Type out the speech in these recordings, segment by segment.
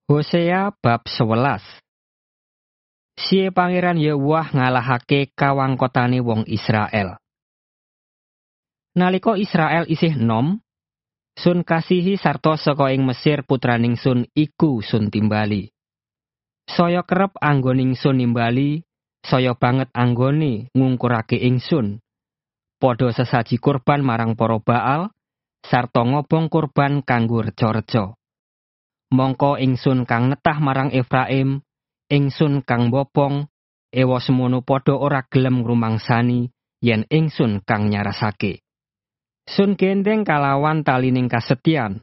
Hosea bab 11. Siye Pangeran Yahweh ngalahake kawangkotane wong Israel. Nalika Israel isih enom, Sun kasihi sarta saka ing Mesir putraning Sun iku Sun timbali. Saya kerep anggoning Sun nimbali, saya banget anggone ngungkurake ingsun. Padha sesaji kurban marang para Baal, sarta ngobong kurban kanggo reca-reca. Mongko ingsun kang netah marang Efraim, ingsun kang bopong, ewa semono padha ora gelem ngrumangsani yen ingsun kang nyarasake. Sun gendeng kalawan talining kasetyan.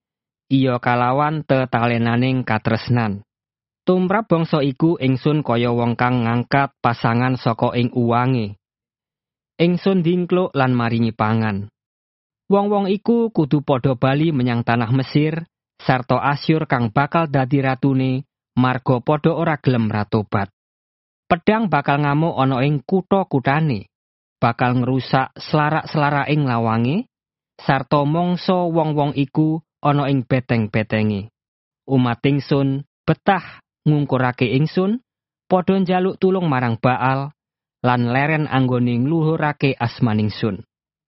Iya kalawan tetalenaning katresnan. Tumrap bangsa iku ingsun kaya wong kang ngangkat pasangan saka ing uwange. Ingsun dingkluk lan maringi pangan. Wong-wong iku kudu padha bali menyang tanah Mesir, sarta Asyur kang bakal dadi ratune, marga padha ora gelem ratobat. Pedang bakal ngamuk ana ing kutha-kuthane, bakal ngrusak slarak-slaraking lawange, sarta mangsa wong-wong iku ana ing beteng-betenge. Umat ingsun betah ngungkurake ingsun, padha njaluk tulung marang Baal, lan leren anggone ngluhurake asmaningsun.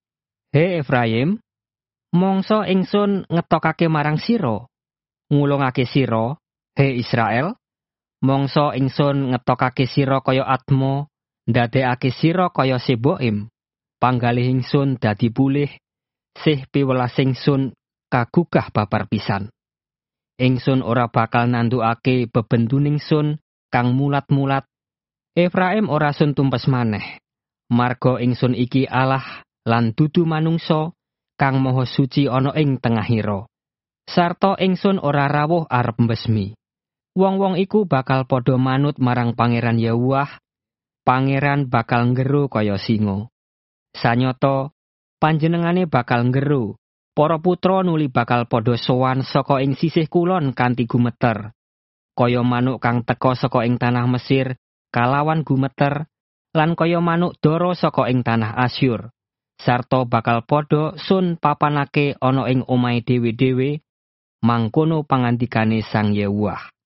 He Efraim, mangsa ingsun ngetokake marang sira, ngulungake sira, he Israel, mangsa ingsun ngetokake sira kaya Atma, ndadekake sira kaya Seboim, panggalih ingsun dadi pulih, sih piwelas ingsun kagugah babar pisan. Ingsun ora bakal nandukake bebenduning Sun kang mulat-mulat. Efraim ora sun tumpes maneh. Marga ingsun iki Allah lan dudu manungsa kang maha suci ana ing tengahira. Sarta ingsun ora rawuh arep mbesmi. Wong-wong iku bakal padha manut marang Pangeran Yahweh. Pangeran bakal ngero kaya singa. Sanyata panjenengane bakal ngero. Para putra nuli bakal padha sowan saka ing sisih kulon kanthi gumeter. Kaya manuk kang teka saka ing tanah Mesir kalawan gumeter, lan kaya manuk dara saka ing tanah Asyur. Sarta bakal padha Sun papanake ana ing omahe dhewe-dhewe, mangkono pangandikane Sang Yahweh.